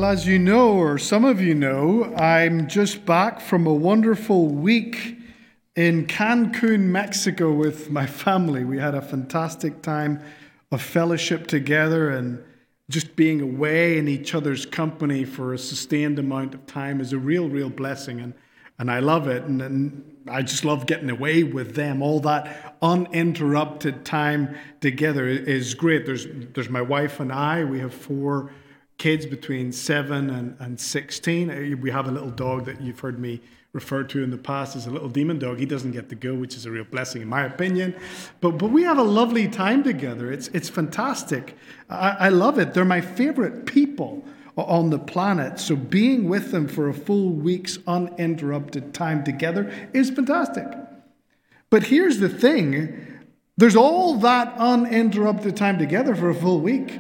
as you know, or some of you know, I'm just back from a wonderful week in Cancun, Mexico with my family. We had a fantastic time of fellowship together, and just being away in each other's company for a sustained amount of time is a real blessing, and I love it, and I just love getting away with them. All that uninterrupted time together is great. There's my wife and I. We have 4 kids between 7 and 16. We have a little dog that you've heard me refer to in the past as a little demon dog. He doesn't get to go, which is a real blessing in my opinion. But we have a lovely time together. It's fantastic. I love it. They're my favorite people on the planet. So being with them for a full week's uninterrupted time together is fantastic. But here's the thing. There's all that uninterrupted time together for a full week.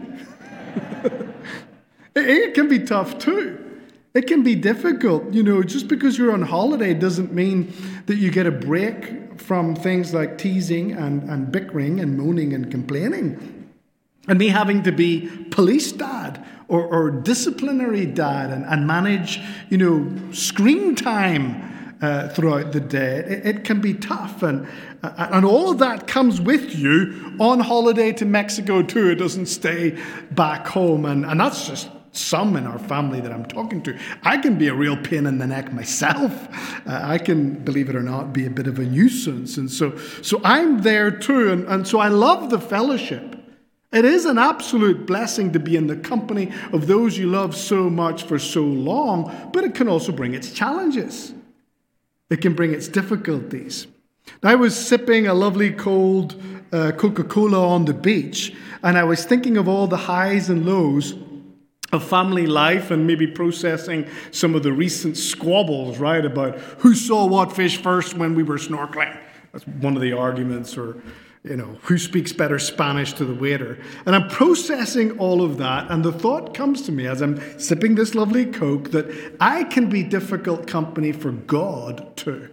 It can be tough too. It can be difficult. You know, just because you're on holiday doesn't mean that you get a break from things like teasing and bickering and moaning and complaining. And me having to be police dad or disciplinary dad and manage, screen time throughout the day. It can be tough. And all of that comes with you on holiday to Mexico too. It doesn't stay back home. And that's just some in our family that I'm talking to. I can be a real pain in the neck myself. I can, believe it or not, be a bit of a nuisance. And so I'm there too. And so I love the fellowship. It is an absolute blessing to be in the company of those you love so much for so long, but it can also bring its challenges. It can bring its difficulties. I was sipping a lovely cold Coca-Cola on the beach, and I was thinking of all the highs and lows of family life and maybe processing some of the recent squabbles, right, about who saw what fish first when we were snorkeling. That's one of the arguments, or, who speaks better Spanish to the waiter. And I'm processing all of that, and the thought comes to me as I'm sipping this lovely Coke that I can be difficult company for God too.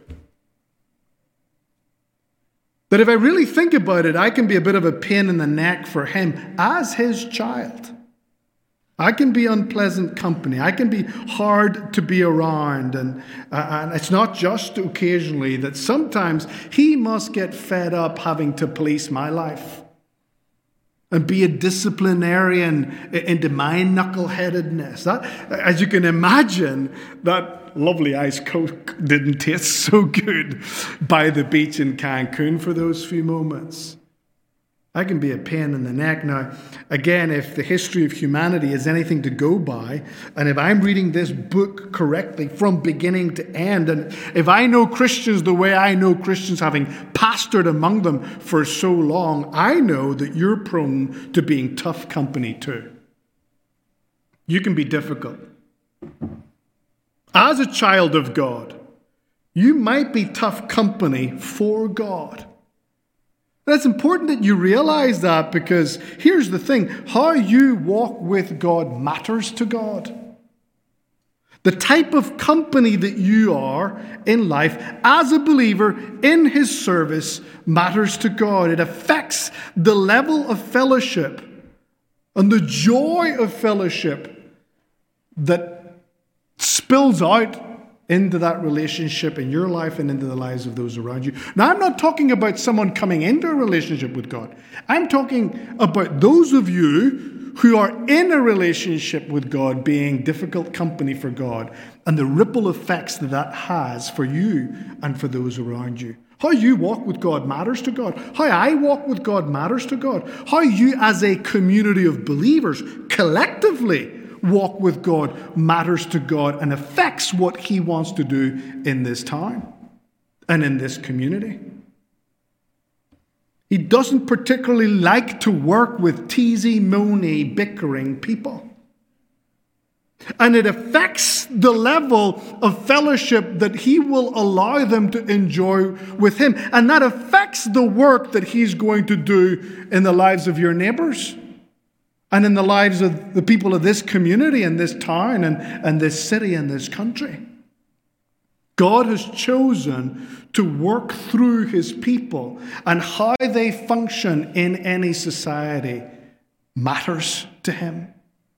That if I really think about it, I can be a bit of a pain in the neck for Him as His child. I can be unpleasant company. I can be hard to be around. And it's not just occasionally that sometimes He must get fed up having to police my life and be a disciplinarian into my knuckleheadedness. That, as you can imagine, that lovely ice Coke didn't taste so good by the beach in Cancun for those few moments. I can be a pain in the neck. Now, again, if the history of humanity is anything to go by, and if I'm reading this book correctly from beginning to end, and if I know Christians the way I know Christians, having pastored among them for so long, I know that you're prone to being tough company too. You can be difficult. As a child of God, you might be tough company for God. And it's important that you realize that, because here's the thing. How you walk with God matters to God. The type of company that you are in life as a believer in His service matters to God. It affects the level of fellowship and the joy of fellowship that spills out into that relationship in your life and into the lives of those around you. Now, I'm not talking about someone coming into a relationship with God. I'm talking about those of you who are in a relationship with God being difficult company for God, and the ripple effects that has for you and for those around you. How you walk with God matters to God. How I walk with God matters to God. How you as a community of believers collectively walk with God matters to God and affects what He wants to do in this time and in this community. He doesn't particularly like to work with teasy, moany, bickering people. And it affects the level of fellowship that He will allow them to enjoy with Him. And that affects the work that He's going to do in the lives of your neighbors and in the lives of the people of this community and this town and this city and this country. God has chosen to work through His people, and how they function in any society matters to Him.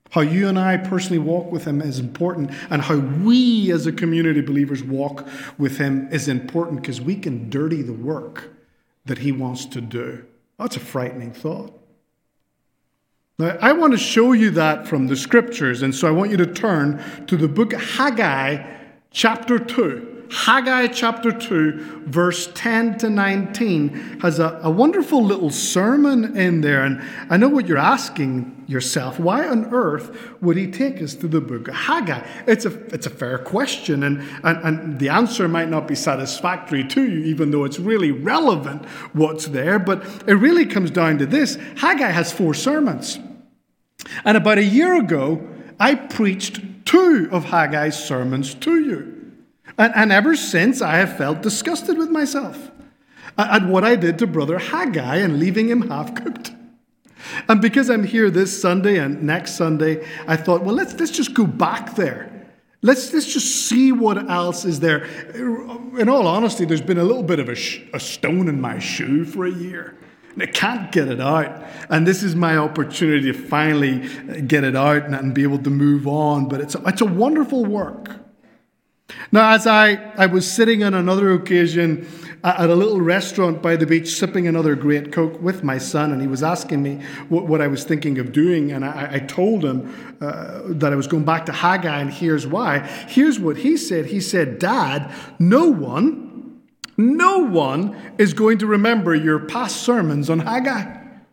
How you and I personally walk with him is important, and how we as a community of believers walk with him is important, because we can dirty the work that he wants to do. That's a frightening thought. Now, I want to show you that from the scriptures, and so I want you to turn to the book of Haggai, chapter 2. Haggai chapter 2, verse 10 to 19 has a wonderful little sermon in there. And I know what you're asking yourself. Why on earth would he take us to the book of Haggai? It's a fair question, and the answer might not be satisfactory to you, even though it's really relevant what's there. But it really comes down to this. Haggai has 4 sermons. And about a year ago, I preached 2 of Haggai's sermons to you. And ever since, I have felt disgusted with myself at what I did to Brother Haggai and leaving him half-cooked. And because I'm here this Sunday and next Sunday, I thought, well, let's just go back there. Let's just see what else is there. In all honesty, there's been a little bit of a stone in my shoe for a year. And I can't get it out. And this is my opportunity to finally get it out and be able to move on. But it's a wonderful work. Now, as I was sitting on another occasion at a little restaurant by the beach, sipping another great Coke with my son, and he was asking me what I was thinking of doing, and I told him that I was going back to Haggai, and here's why. Here's what he said. He said, Dad, no one is going to remember your past sermons on Haggai.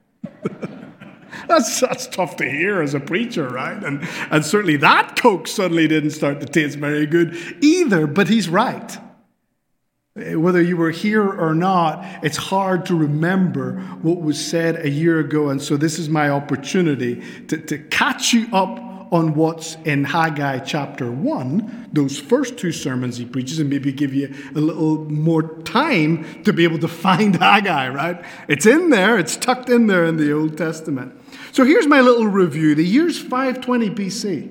That's tough to hear as a preacher, right? And certainly that Coke suddenly didn't start to taste very good either, but he's right. Whether you were here or not, it's hard to remember what was said a year ago, and so this is my opportunity to catch you up on what's in Haggai chapter 1, those first 2 sermons he preaches, and maybe give you a little more time to be able to find Haggai, right? It's in there, it's tucked in there in the Old Testament. So here's my little review. The year's 520 BC.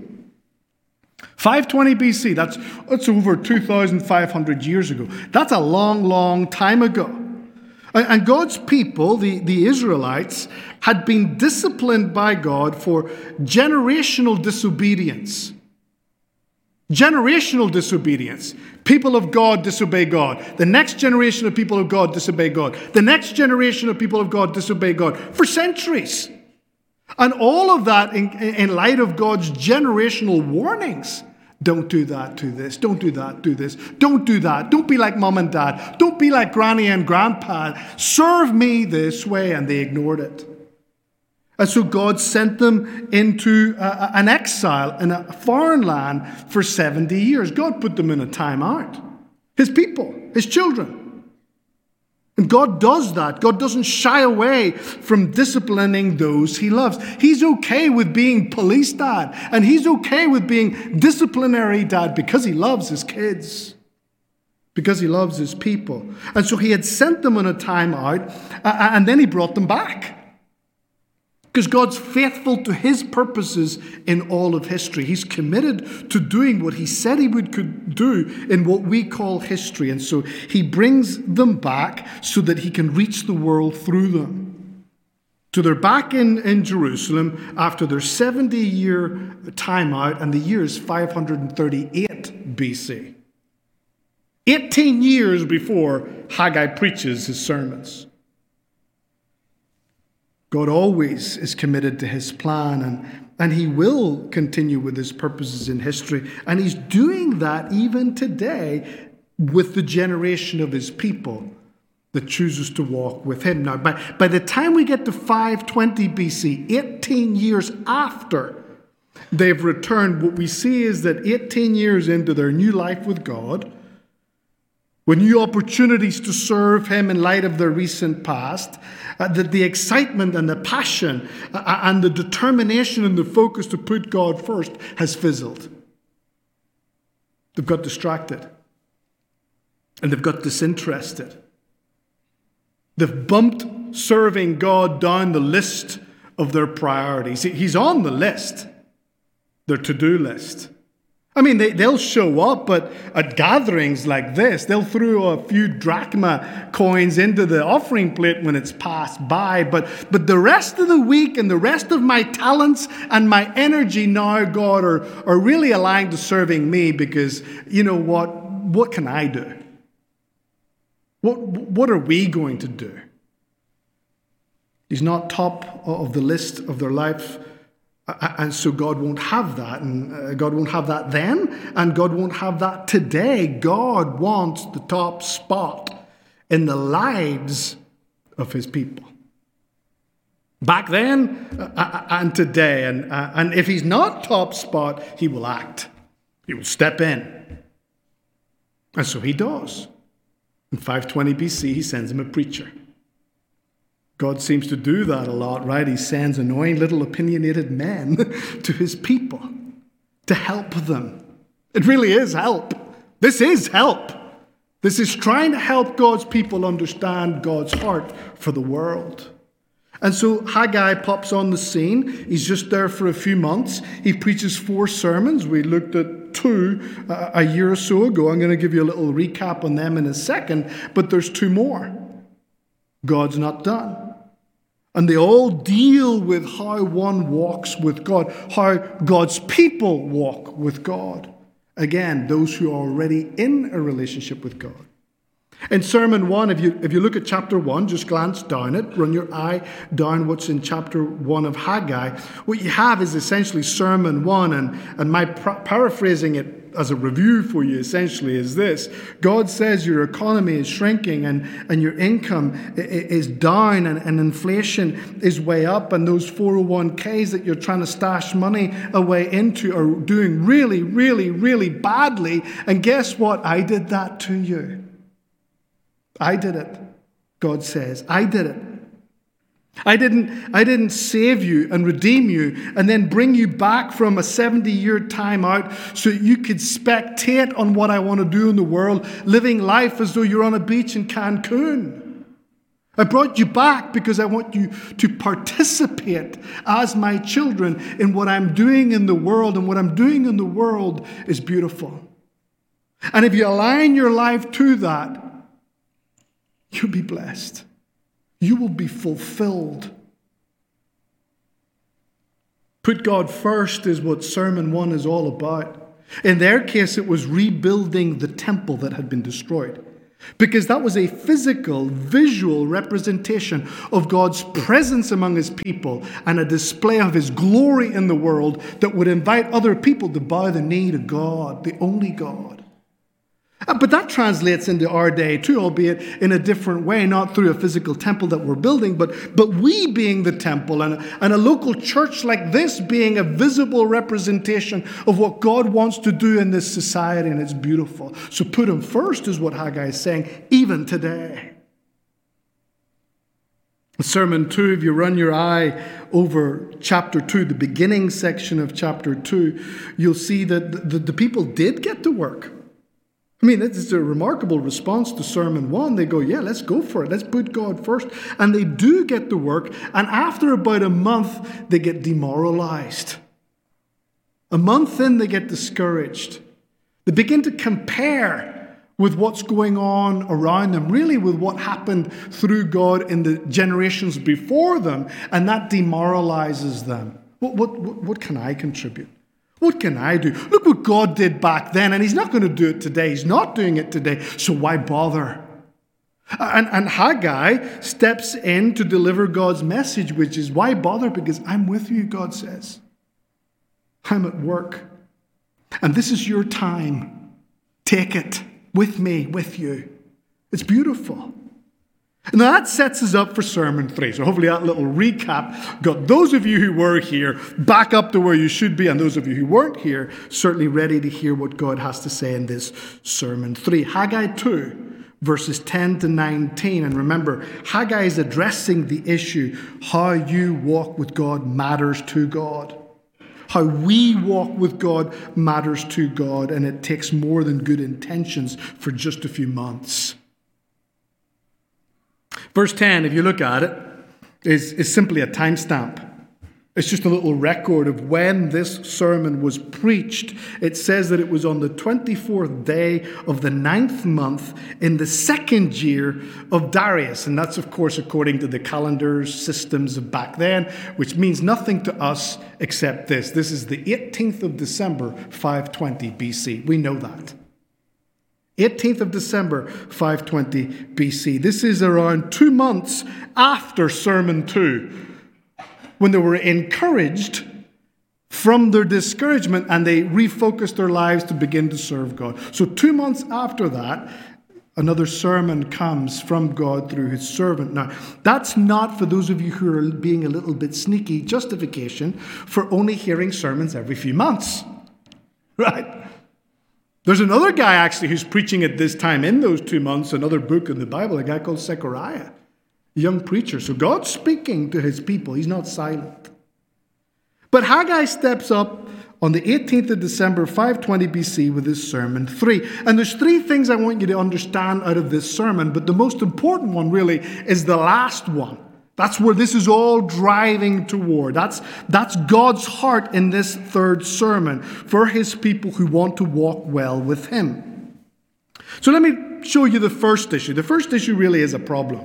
520 BC, that's over 2,500 years ago. That's a long, long time ago. And God's people, the Israelites, had been disciplined by God for generational disobedience. Generational disobedience. People of God disobey God. The next generation of people of God disobey God. The next generation of people of God disobey God for centuries. And all of that in light of God's generational warnings. Don't do that, do this. Don't do that, do this. Don't do that. Don't be like mom and dad. Don't be like granny and grandpa. Serve me this way. And they ignored it. And so God sent them into an exile in a foreign land for 70 years. God put them in a timeout. His people, his children. And God does that. God doesn't shy away from disciplining those he loves. He's okay with being police dad. And he's okay with being disciplinary dad because he loves his kids. Because he loves his people. And so he had sent them on a time out, and then he brought them back. Because God's faithful to his purposes in all of history. He's committed to doing what he said he could do in what we call history. And so he brings them back so that he can reach the world through them. So they're back in Jerusalem after their 70-year time out, and the year is 538 BC. 18 years before Haggai preaches his sermons. God always is committed to his plan, and he will continue with his purposes in history. And he's doing that even today with the generation of his people that chooses to walk with him. Now, by the time we get to 520 BC, 18 years after they've returned, what we see is that 18 years into their new life with God, with new opportunities to serve him in light of their recent past, that the excitement and the passion and the determination and the focus to put God first has fizzled. They've got distracted. And they've got disinterested. They've bumped serving God down the list of their priorities. He's on the list, their to-do list. I mean, they'll show up, but at gatherings like this, they'll throw a few drachma coins into the offering plate when it's passed by. But the rest of the week and the rest of my talents and my energy now, God, are really aligned to serving me because, you know what? What can I do? What are we going to do? He's not top of the list of their life. And so God won't have that, and God won't have that then, and God won't have that today. God wants the top spot in the lives of his people. Back then and today. And if he's not top spot, he will act. He will step in. And so he does. In 520 BC, he sends him a preacher. God seems to do that a lot, right? He sends annoying little opinionated men to his people to help them. It really is help. This is help. This is trying to help God's people understand God's heart for the world. And so Haggai pops on the scene. He's just there for a few months. He preaches 4 sermons. We looked at 2 a year or so ago. I'm going to give you a little recap on them in a second, but there's 2 more. God's not done. And they all deal with how one walks with God, how God's people walk with God. Again, those who are already in a relationship with God. In Sermon 1, if you look at chapter 1, just glance down it, run your eye down what's in chapter 1 of Haggai. What you have is essentially Sermon 1, and my paraphrasing it as a review for you essentially is this. God says your economy is shrinking and your income is down and inflation is way up, and those 401ks that you're trying to stash money away into are doing really, really, really badly. And guess what? I did that to you. I did it, God says. I did it. I didn't save you and redeem you and then bring you back from a 70-year time out so you could spectate on what I want to do in the world, living life as though you're on a beach in Cancun. I brought you back because I want you to participate as my children in what I'm doing in the world, and what I'm doing in the world is beautiful. And if you align your life to that, you'll be blessed. You will be fulfilled. Put God first is what Sermon 1 is all about. In their case, it was rebuilding the temple that had been destroyed, because that was a physical, visual representation of God's presence among his people and a display of his glory in the world that would invite other people to bow the knee to God, the only God. But that translates into our day too, albeit in a different way, not through a physical temple that we're building, but we being the temple, and a local church like this being a visible representation of what God wants to do in this society, and it's beautiful. So put him first is what Haggai is saying, even today. Sermon 2, if you run your eye over chapter 2, the beginning section of chapter 2, you'll see that the people did get to work. I mean, it's a remarkable response to Sermon 1. They go, yeah, let's go for it. Let's put God first. And they do get to work. And after about a month, they get demoralized. A month in, they get discouraged. They begin to compare with what's going on around them, really with what happened through God in the generations before them. And that demoralizes them. What can I contribute? What can I do? Look what God did back then, and he's not going to do it today. He's not doing it today, so why bother? And Haggai steps in to deliver God's message, which is, why bother? Because I'm with you, God says. I'm at work. And this is your time. Take it with me, with you. It's beautiful. Now that sets us up for Sermon 3. So hopefully that little recap got those of you who were here back up to where you should be, and those of you who weren't here certainly ready to hear what God has to say in this Sermon 3. Haggai 2, verses 10 to 19. And remember, Haggai is addressing the issue, how you walk with God matters to God. How we walk with God matters to God, and it takes more than good intentions for just a few months. Verse 10, if you look at it, is simply a timestamp. It's just a little record of when this sermon was preached. It says that it was on the 24th day of the 9th month in the 2nd year of Darius. And that's, of course, according to the calendar systems of back then, which means nothing to us except this. This is the 18th of December, 520 BC. We know that. 18th of December, 520 BC. This is around 2 months after Sermon 2. When they were encouraged from their discouragement and they refocused their lives to begin to serve God. So 2 months after that, another sermon comes from God through his servant. Now, that's not, for those of you who are being a little bit sneaky, justification for only hearing sermons every few months. Right? There's another guy actually who's preaching at this time in those 2 months, another book in the Bible, a guy called Zechariah. Young preacher. So God's speaking to his people. He's not silent. But Haggai steps up on the 18th of December, 520 BC with his sermon 3. And there's 3 things I want you to understand out of this sermon, but the most important one really is the last one. That's where this is all driving toward. That's God's heart in this 3rd sermon for his people who want to walk well with him. So let me show you the first issue. The first issue really is a problem.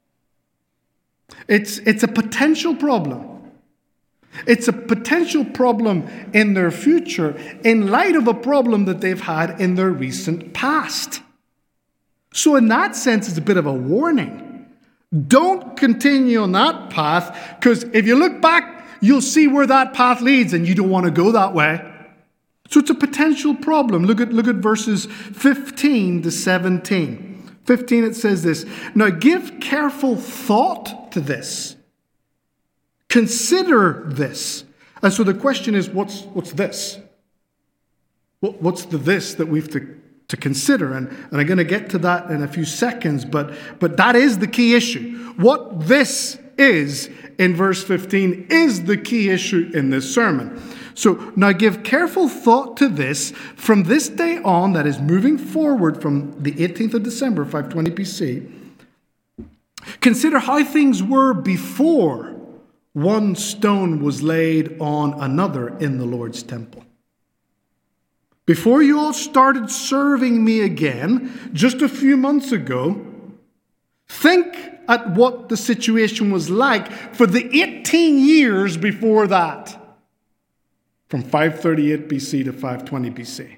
It's a potential problem. It's a potential problem in their future in light of a problem that they've had in their recent past. So in that sense, it's a bit of a warning. Don't continue on that path, because if you look back, you'll see where that path leads, and you don't want to go that way. So it's a potential problem. Look at verses 15 to 17. 15, it says this. Now give careful thought to this. Consider this. And so the question is, what's this? What's the this that we have to consider? And I'm going to get to that in a few seconds, but that is the key issue. What this is in verse 15 is the key issue in this sermon. So now give careful thought to this from this day on, that is moving forward from the 18th of December, 520 BC. Consider how things were before one stone was laid on another in the Lord's temple. Before you all started serving me again, just a few months ago, think at what the situation was like for the 18 years before that. From 538 BC to 520 BC.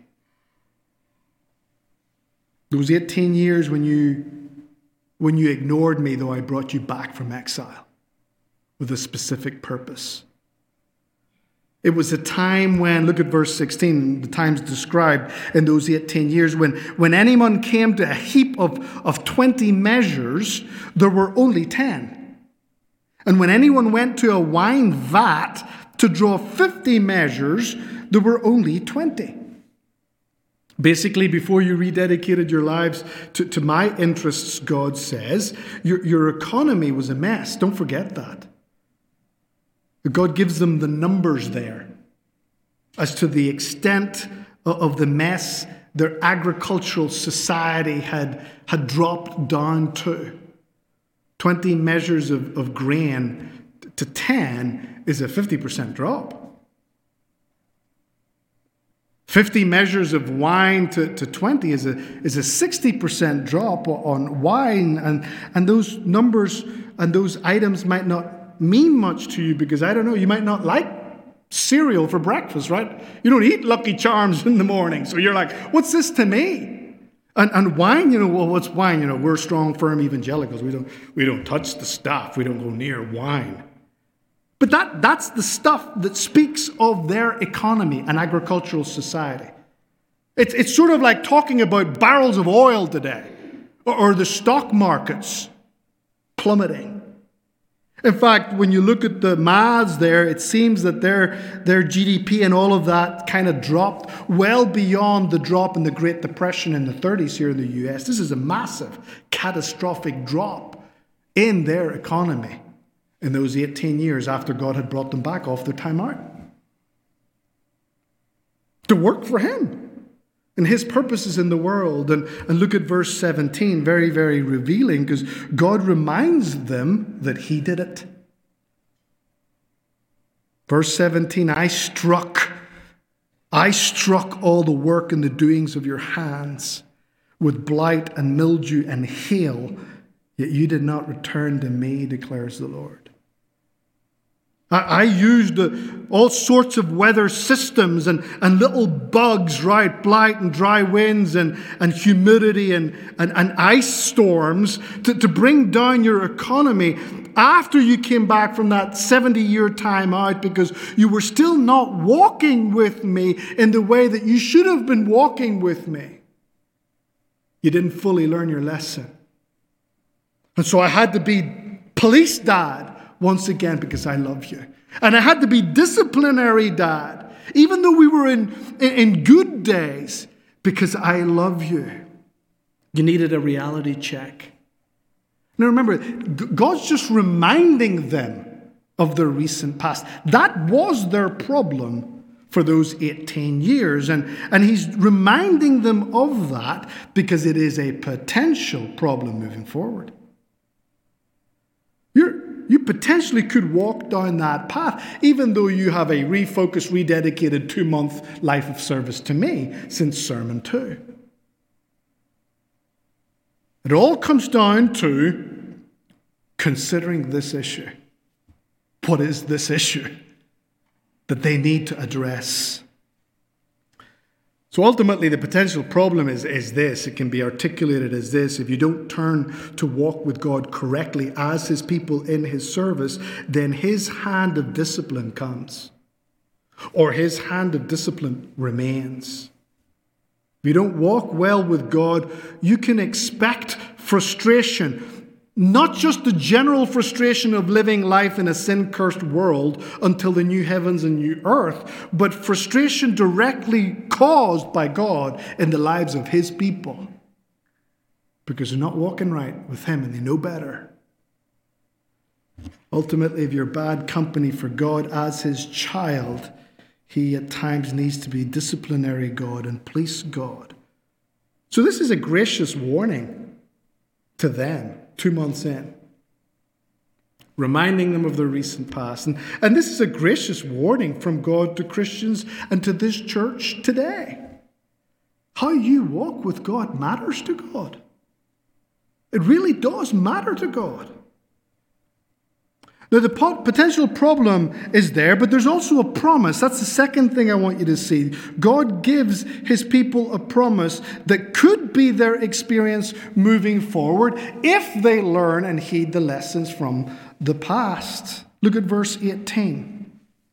Those 18 years when you ignored me, though I brought you back from exile with a specific purpose. It was a time when, look at verse 16, the times described in those 18 years, when anyone came to a heap of 20 measures, there were only 10. And when anyone went to a wine vat to draw 50 measures, there were only 20. Basically, before you rededicated your lives to my interests, God says, your economy was a mess. Don't forget that. God gives them the numbers there as to the extent of the mess their agricultural society had dropped down to. 20 measures of grain to 10 is a 50% drop. 50 measures of wine to 20 is a 60% drop on wine. And those numbers and those items might not mean much to you because, I don't know, you might not like cereal for breakfast, right? You don't eat Lucky Charms in the morning. So you're like, what's this to me? And wine, well, what's wine? We're strong, firm evangelicals. We don't touch the stuff. We don't go near wine. But that's the stuff that speaks of their economy and agricultural society. It's sort of like talking about barrels of oil today or the stock markets plummeting. In fact, when you look at the maths there, it seems that their GDP and all of that kind of dropped well beyond the drop in the Great Depression in the 30s here in the US. This is a massive, catastrophic drop in their economy in those 18 years after God had brought them back off their time out to work for Him and His purposes in the world. And look at verse 17, very, very revealing, because God reminds them that He did it. Verse 17, I struck all the work and the doings of your hands with blight and mildew and hail, yet you did not return to me, declares the Lord. I used all sorts of weather systems and little bugs, right? Blight and dry winds and humidity and ice storms to bring down your economy after you came back from that 70-year time out, because you were still not walking with me in the way that you should have been walking with me. You didn't fully learn your lesson. And so I had to be police dad once again, because I love you. And I had to be disciplinary dad, even though we were in good days, because I love you. You needed a reality check. Now remember, God's just reminding them of their recent past. That was their problem for those 18 years. And he's reminding them of that because it is a potential problem moving forward. You potentially could walk down that path, even though you have a refocused, rededicated 2-month life of service to me since Sermon 2. It all comes down to considering this issue. What is this issue that they need to address? So ultimately, the potential problem is this. It can be articulated as this. If you don't turn to walk with God correctly as his people in his service, then his hand of discipline comes, or his hand of discipline remains. If you don't walk well with God, you can expect frustration. Not just the general frustration of living life in a sin-cursed world until the new heavens and new earth, but frustration directly caused by God in the lives of his people, because they're not walking right with him and they know better. Ultimately, if you're bad company for God as his child, he at times needs to be disciplinary God and police God. So this is a gracious warning to them. 2 months in, reminding them of their recent past. And this is a gracious warning from God to Christians and to this church today. How you walk with God matters to God. It really does matter to God. Now, the potential problem is there, but there's also a promise. That's the second thing I want you to see. God gives his people a promise that could be their experience moving forward if they learn and heed the lessons from the past. Look at verse 18.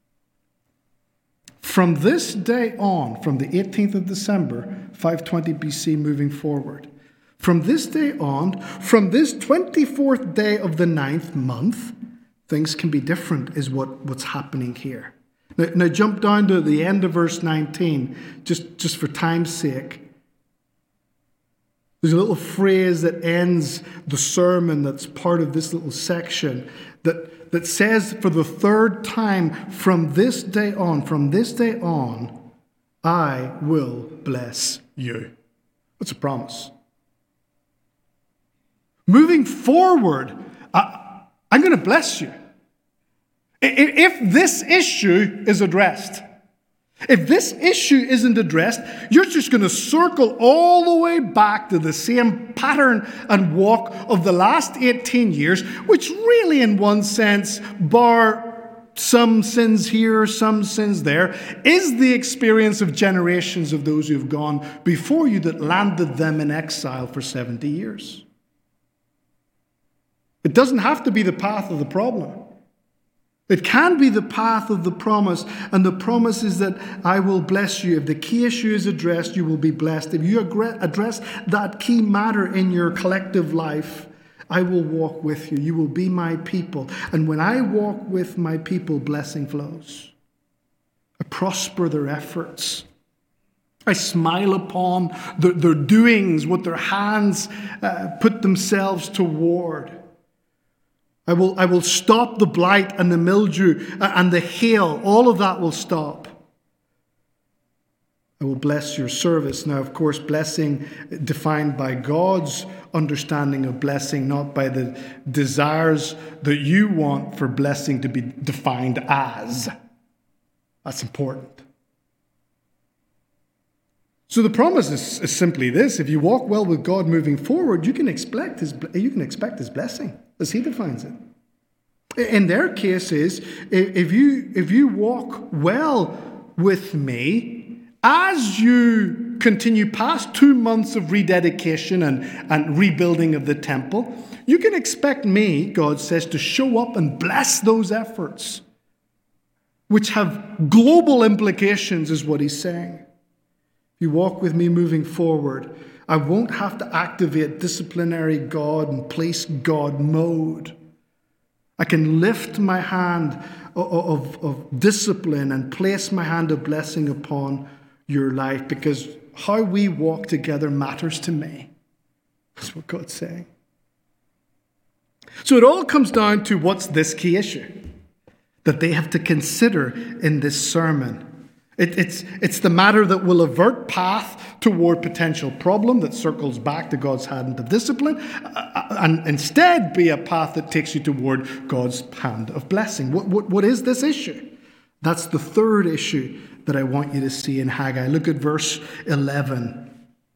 From this day on, from the 18th of December, 520 BC moving forward, from this day on, from this 24th day of the 9th month, things can be different, is what's happening here. Now jump down to the end of verse 19, just for time's sake. There's a little phrase that ends the sermon that's part of this little section that says for the third time, from this day on, I will bless you. That's a promise. Moving forward, I'm going to bless you. If this issue is addressed, if this issue isn't addressed, you're just going to circle all the way back to the same pattern and walk of the last 18 years, which really, in one sense, bar some sins here, some sins there, is the experience of generations of those who have gone before you that landed them in exile for 70 years. It doesn't have to be the path of the problem. It can be the path of the promise, and the promise is that I will bless you. If the key issue is addressed, you will be blessed. If you address that key matter in your collective life, I will walk with you. You will be my people. And when I walk with my people, blessing flows. I prosper their efforts. I smile upon their doings, what their hands put themselves toward. I will stop the blight and the mildew and the hail. All of that will stop. I will bless your service. Now, of course, blessing defined by God's understanding of blessing, not by the desires that you want for blessing to be defined as. That's important. So the promise is simply this: if you walk well with God moving forward, you can expect His blessing, as He defines it. In their case is, if you walk well with me, as you continue past 2 months of rededication and rebuilding of the temple, you can expect me, God says, to show up and bless those efforts, which have global implications, is what He's saying. If you walk with me moving forward, I won't have to activate disciplinary God and place God mode. I can lift my hand of discipline and place my hand of blessing upon your life, because how we walk together matters to me. That's what God's saying. So it all comes down to what's this key issue that they have to consider in this sermon. It's the matter that will avert path toward potential problem that circles back to God's hand of discipline, and instead be a path that takes you toward God's hand of blessing. What is this issue? That's the third issue that I want you to see in Haggai. Look at verse 11.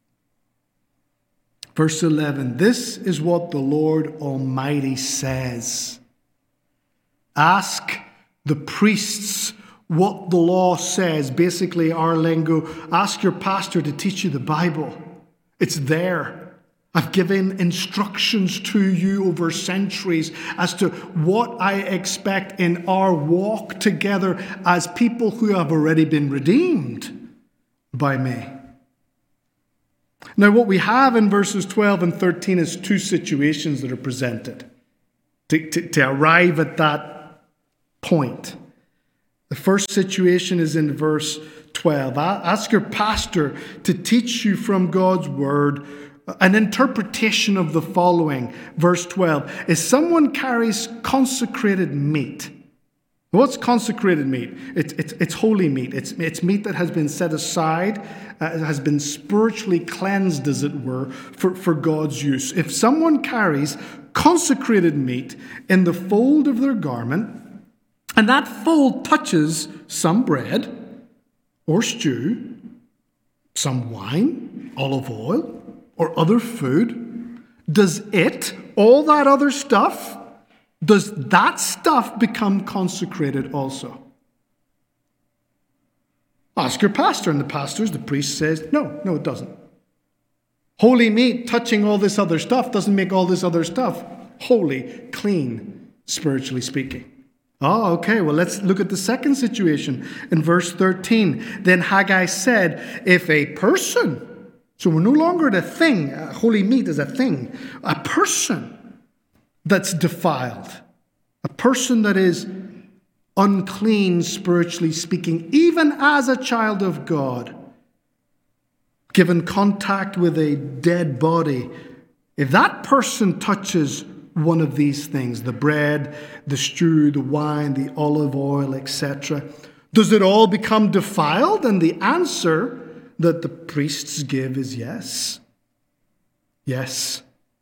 Verse 11, this is what the Lord Almighty says. Ask the priests what the law says. Basically, our lingo, ask your pastor to teach you the Bible. It's there. I've given instructions to you over centuries as to what I expect in our walk together as people who have already been redeemed by me. Now, what we have in verses 12 and 13 is two situations that are presented to arrive at that point. The first situation is in verse 12. Ask your pastor to teach you from God's word an interpretation of the following. Verse 12. If someone carries consecrated meat. What's consecrated meat? It's holy meat. It's meat that has been set aside, has been spiritually cleansed, as it were, for God's use. If someone carries consecrated meat in the fold of their garment, and that fold touches some bread or stew, some wine, olive oil, or other food, does all that other stuff, does that stuff become consecrated also? Ask your pastor, and the priest says, no, it doesn't. Holy meat touching all this other stuff doesn't make all this other stuff holy, clean, spiritually speaking. Oh, okay, well, let's look at the second situation in verse 13. Then Haggai said, if a person, so we're no longer at a thing, holy meat is a thing, a person that's defiled, a person that is unclean, spiritually speaking, even as a child of God, given contact with a dead body, if that person touches one of these things, the bread, the stew, the wine, the olive oil, etc., does it all become defiled? And the answer that the priests give is yes. Yes.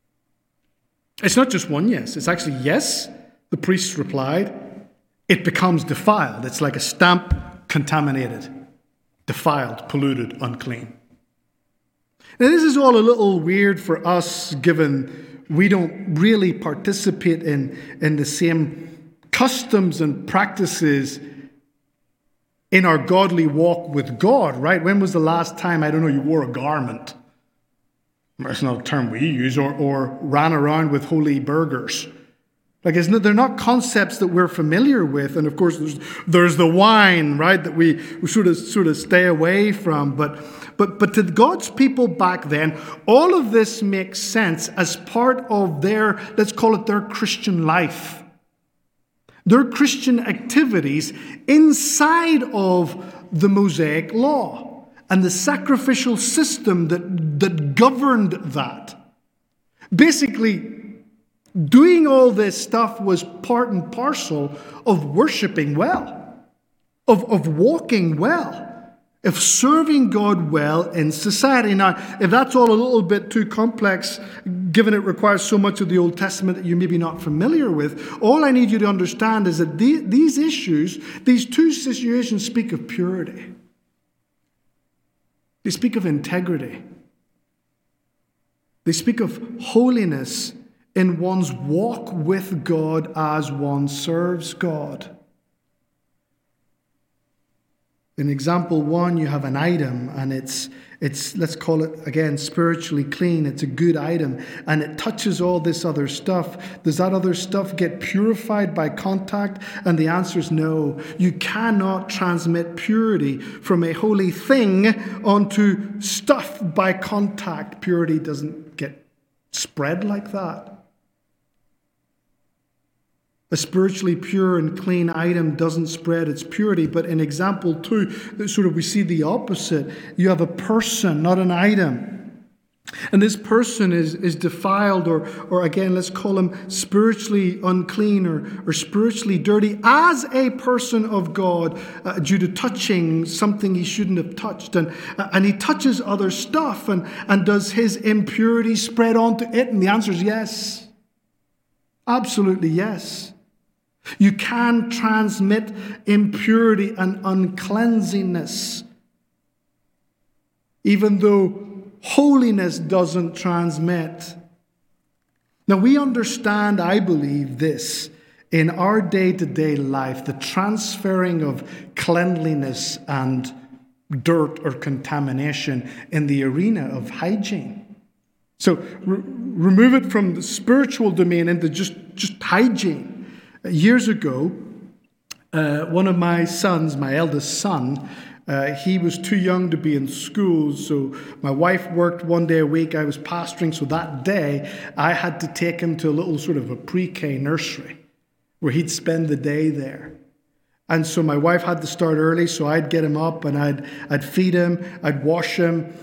It's not just one yes. It's actually yes. The priests replied, it becomes defiled. It's like a stamp, contaminated, defiled, polluted, unclean. Now, this is all a little weird for us, given we don't really participate in the same customs and practices in our godly walk with God, right? When was the last time, you wore a garment? That's not a term we use, or ran around with holy burgers. They're not concepts that we're familiar with. And of course, there's the wine, right, that we sort of stay away from. But to God's people back then, all of this makes sense as part of their, let's call it their Christian life. Their Christian activities inside of the Mosaic law and the sacrificial system that governed that. Basically, doing all this stuff was part and parcel of worshiping well, of walking well, of serving God well in society. Now, if that's all a little bit too complex, given it requires so much of the Old Testament that you may be not familiar with. All I need you to understand is that these issues, these two situations, speak of purity. They speak of integrity. They speak of holiness in one's walk with God as one serves God. In example 1, you have an item, and it's let's call it again spiritually clean. It's a good item, and it touches all this other stuff. Does that other stuff get purified by contact? And the answer is no. You cannot transmit purity from a holy thing onto stuff by contact. Purity doesn't get spread like that. A spiritually pure and clean item doesn't spread its purity. But in example 2, sort of we see the opposite. You have a person, not an item. And this person is defiled, or again, let's call him spiritually unclean or spiritually dirty as a person of God due to touching something he shouldn't have touched. And he touches other stuff, and does his impurity spread onto it? And the answer is yes. Absolutely yes. You can transmit impurity and uncleansiness, even though holiness doesn't transmit. Now, we understand, I believe, this in our day-to-day life, the transferring of cleanliness and dirt or contamination in the arena of hygiene. So remove it from the spiritual domain into just hygiene. Years ago, one of my sons, my eldest son, he was too young to be in school, so my wife worked one day a week. I was pastoring, so that day I had to take him to a little sort of a pre-K nursery where he'd spend the day there. And so my wife had to start early, so I'd get him up and I'd feed him, I'd wash him.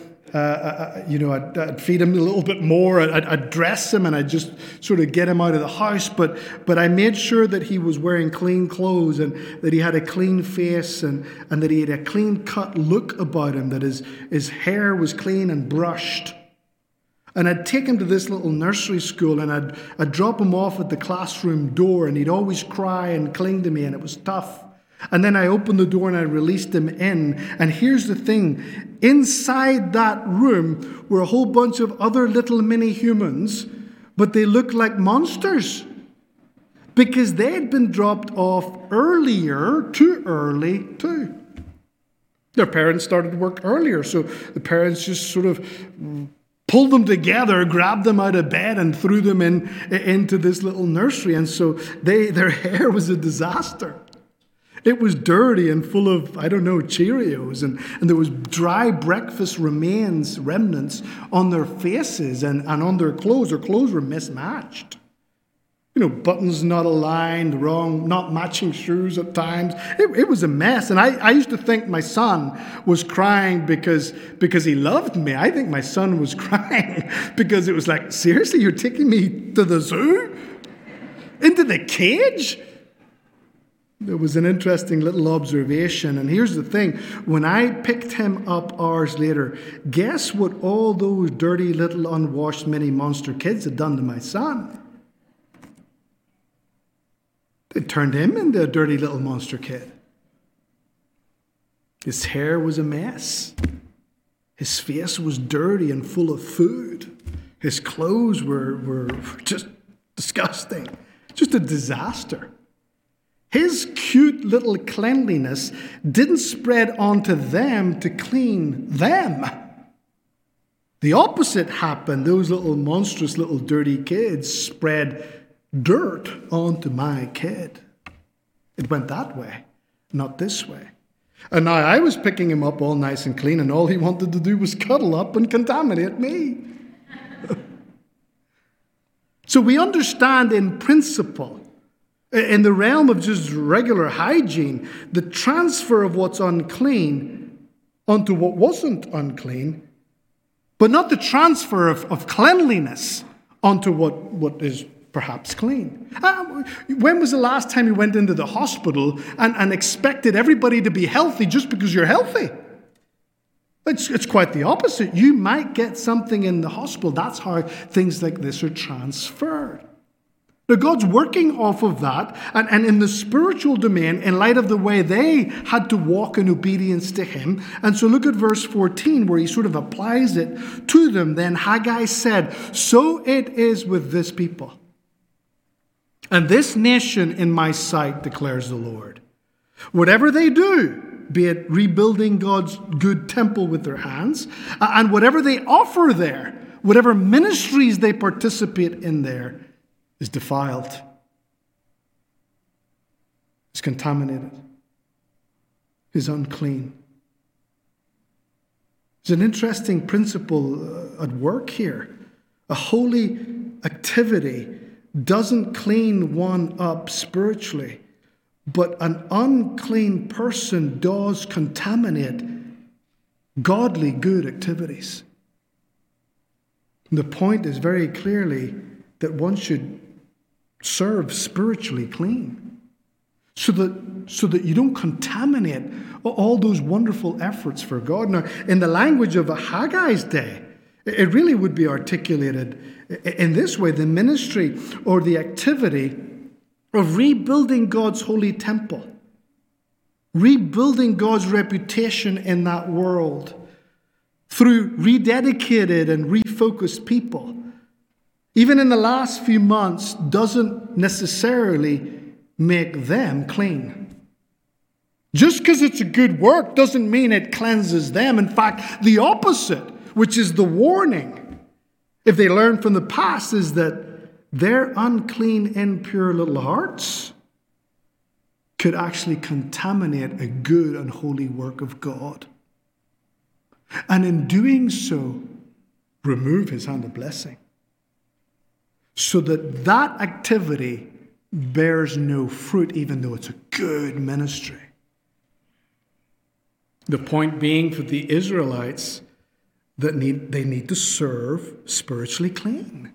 I'd feed him a little bit more. I'd dress him, and I'd just sort of get him out of the house. But I made sure that he was wearing clean clothes, and that he had a clean face, and that he had a clean cut look about him, that his hair was clean and brushed. And I'd take him to this little nursery school, and I'd drop him off at the classroom door, and he'd always cry and cling to me, and it was tough. And then I opened the door and I released him in. And here's the thing. Inside that room were a whole bunch of other little mini humans, but they looked like monsters because they had been dropped off earlier, too early too. Their parents started work earlier, so the parents just sort of pulled them together, grabbed them out of bed and threw them into this little nursery. And so their hair was a disaster. It was dirty and full of, Cheerios. And there was dry breakfast remnants on their faces and on their clothes. Their clothes were mismatched. Buttons not aligned, wrong, not matching shoes at times. It was a mess. And I used to think my son was crying because he loved me. I think my son was crying because it was like, seriously, you're taking me to the zoo? Into the cage? There was an interesting little observation, and here's the thing. When I picked him up hours later, guess what all those dirty little unwashed mini monster kids had done to my son? They turned him into a dirty little monster kid. His hair was a mess. His face was dirty and full of food. His clothes were just disgusting. Just a disaster. His cute little cleanliness didn't spread onto them to clean them. The opposite happened. Those little monstrous little dirty kids spread dirt onto my kid. It went that way, not this way. And now I was picking him up all nice and clean, and all he wanted to do was cuddle up and contaminate me. So we understand in principle, in the realm of just regular hygiene, the transfer of what's unclean onto what wasn't unclean, but not the transfer of cleanliness onto what is perhaps clean. When was the last time you went into the hospital and expected everybody to be healthy just because you're healthy? It's quite the opposite. You might get something in the hospital. That's how things like this are transferred. Now, God's working off of that, and in the spiritual domain, in light of the way they had to walk in obedience to him. And so look at verse 14, where he sort of applies it to them. Then Haggai said, "So it is with this people, and this nation in my sight, declares the Lord. Whatever they do, be it rebuilding God's good temple with their hands, and whatever they offer there, whatever ministries they participate in there, is defiled, is contaminated, is unclean." There's an interesting principle at work here. A holy activity doesn't clean one up spiritually, but an unclean person does contaminate godly good activities. And the point is very clearly that one should serve spiritually clean, so that you don't contaminate all those wonderful efforts for God. Now, in the language of a Haggai's day, it really would be articulated in this way: the ministry or the activity of rebuilding God's holy temple, rebuilding God's reputation in that world through rededicated and refocused people, even in the last few months, doesn't necessarily make them clean. Just because it's a good work doesn't mean it cleanses them. In fact, the opposite, which is the warning, if they learn from the past, is that their unclean, impure little hearts could actually contaminate a good and holy work of God. And in doing so, remove his hand of blessing, so that that activity bears no fruit, even though it's a good ministry. The point being for the Israelites that they need to serve spiritually clean.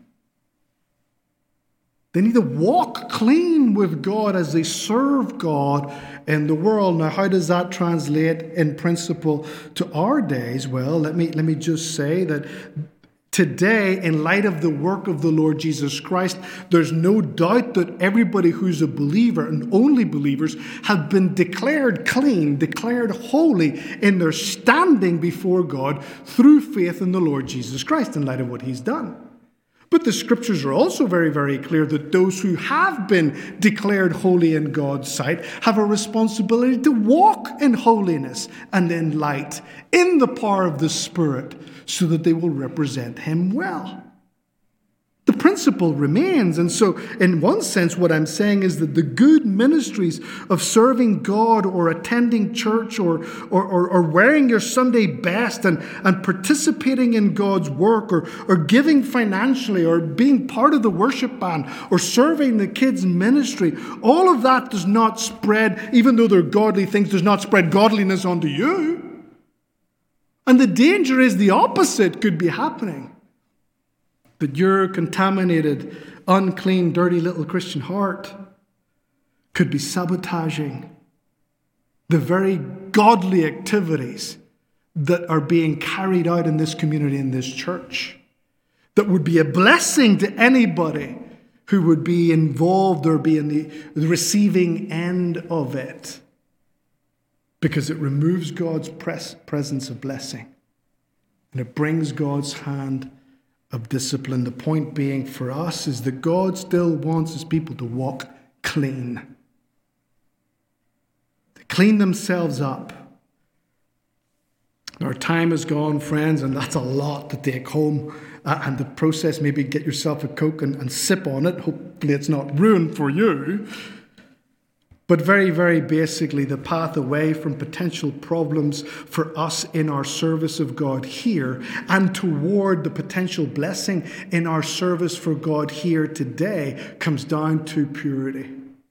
They need to walk clean with God as they serve God in the world. Now, how does that translate in principle to our days? Well, let me just say that today, in light of the work of the Lord Jesus Christ, there's no doubt that everybody who's a believer, and only believers, have been declared clean, declared holy in their standing before God through faith in the Lord Jesus Christ, in light of what he's done. But the scriptures are also very, very clear that those who have been declared holy in God's sight have a responsibility to walk in holiness and in light, in the power of the Spirit, so that they will represent him well. The principle remains. And so, in one sense, what I'm saying is that the good ministries of serving God or attending church or wearing your Sunday best and participating in God's work or giving financially or being part of the worship band or serving the kids' ministry, all of that does not spread, even though they're godly things, does not spread godliness onto you. And the danger is the opposite could be happening. That your contaminated, unclean, dirty little Christian heart could be sabotaging the very godly activities that are being carried out in this community, in this church, that would be a blessing to anybody who would be involved or be in the receiving end of it, because it removes God's presence of blessing and it brings God's hand of discipline. The point being for us is that God still wants his people to walk clean, to clean themselves up. Our time is gone, friends, and that's a lot to take home. And the process, maybe get yourself a Coke and sip on it. Hopefully it's not ruined for you. But very, very basically, the path away from potential problems for us in our service of God here and toward the potential blessing in our service for God here today comes down to purity,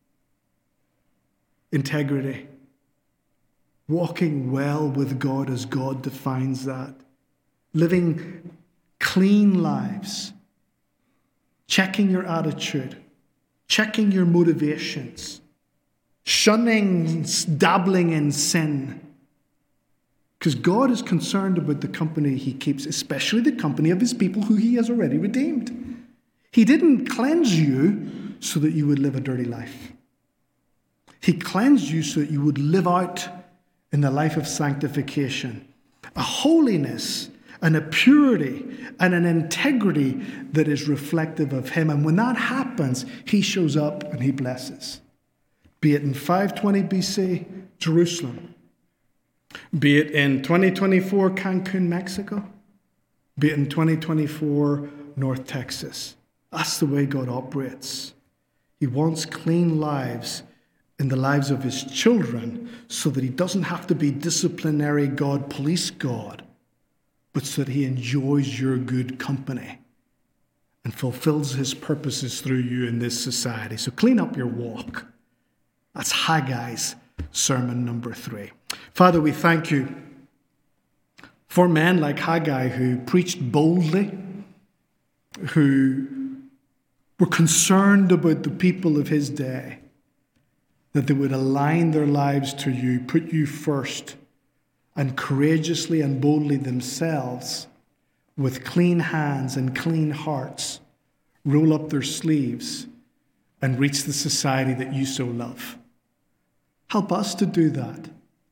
integrity, walking well with God as God defines that, living clean lives, checking your attitude, checking your motivations, shunning dabbling in sin, Because God is concerned about the company he keeps, especially the company of his people who he has already redeemed. He didn't cleanse you so that you would live a dirty life. He cleansed you so that you would live out in the life of sanctification, a holiness and a purity and an integrity that is reflective of him. And when that happens, he shows up and he blesses. Be it in 520 BC, Jerusalem. Be it in 2024, Cancun, Mexico. Be it in 2024, North Texas. That's the way God operates. He wants clean lives in the lives of his children so that he doesn't have to be disciplinary God, police God, but so that he enjoys your good company and fulfills his purposes through you in this society. So clean up your walk. That's Haggai's sermon number 3. Father, we thank you for men like Haggai who preached boldly, who were concerned about the people of his day, that they would align their lives to you, put you first, and courageously and boldly themselves, with clean hands and clean hearts, roll up their sleeves and reach the society that you so love. Help us to do that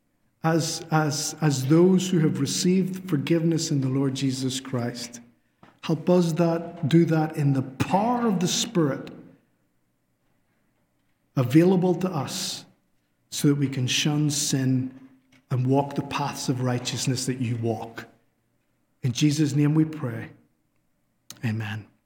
as those who have received forgiveness in the Lord Jesus Christ. Help us do that in the power of the Spirit available to us so that we can shun sin and walk the paths of righteousness that you walk. In Jesus' name we pray. Amen.